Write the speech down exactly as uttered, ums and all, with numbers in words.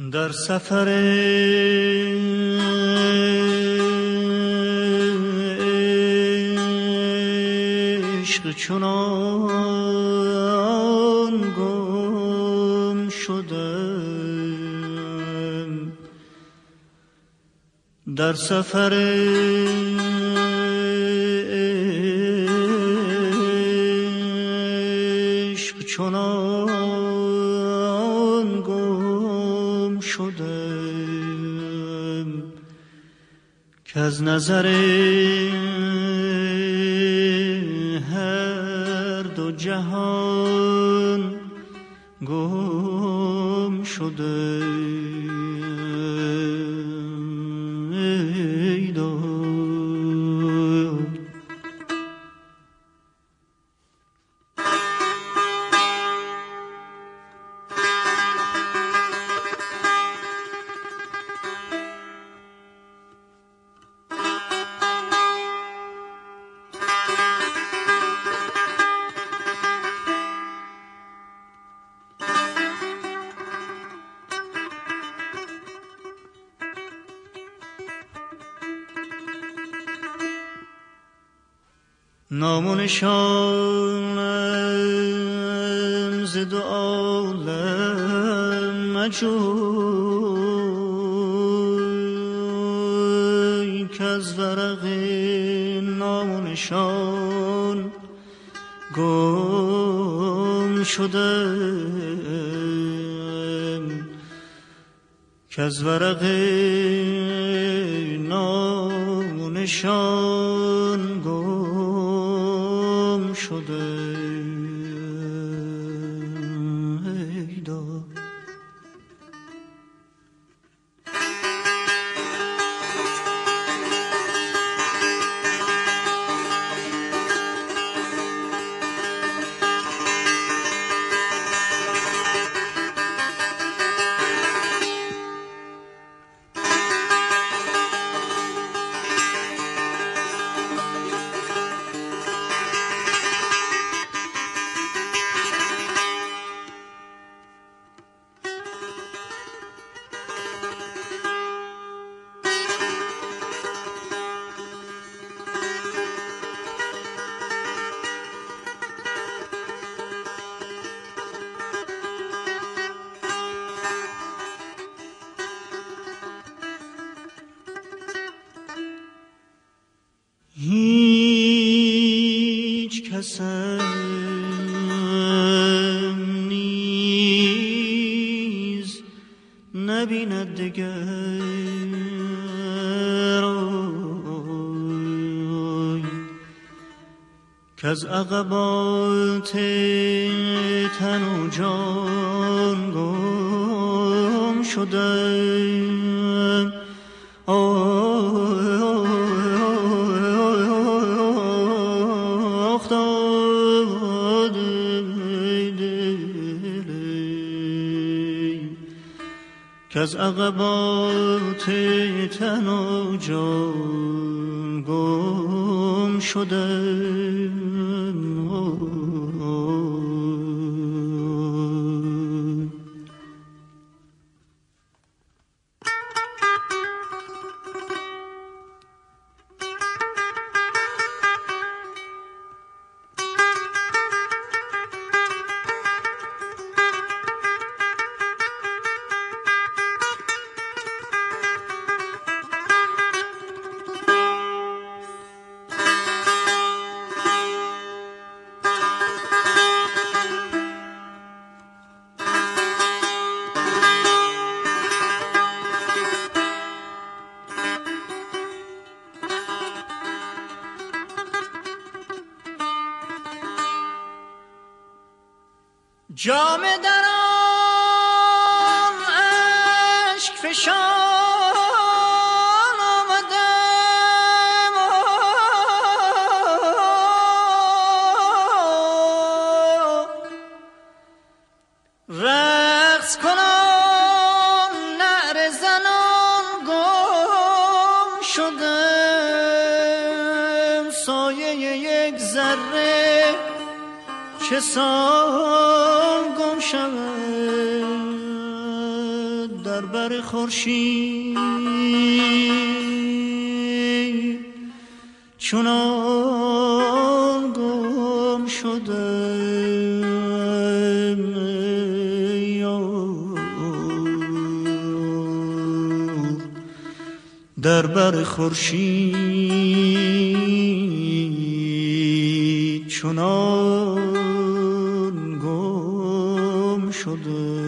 در سفر عشق چنان گم شدم، در سفر عشق چنان گم شدم که از نظر هر دو جهان گم شدم. ای داد نام و نشانم ز دو عالم مجوی، که از ورق نام و نشان گم شدم، که از ورق نام و نشان گم شده. ای داد هیچ کسم نیز نبیند دگر، که از عقبات تن و جان گم شدم. که از عقبات تن و جان گم شدم. جام در آن اشک فشان آمدم، رقص کنان نعره زنان گم شدم. سایه یک ذره چه سان گم شود در بر خورشید چنان گم شدم در بر خورشید چنان گم شدم.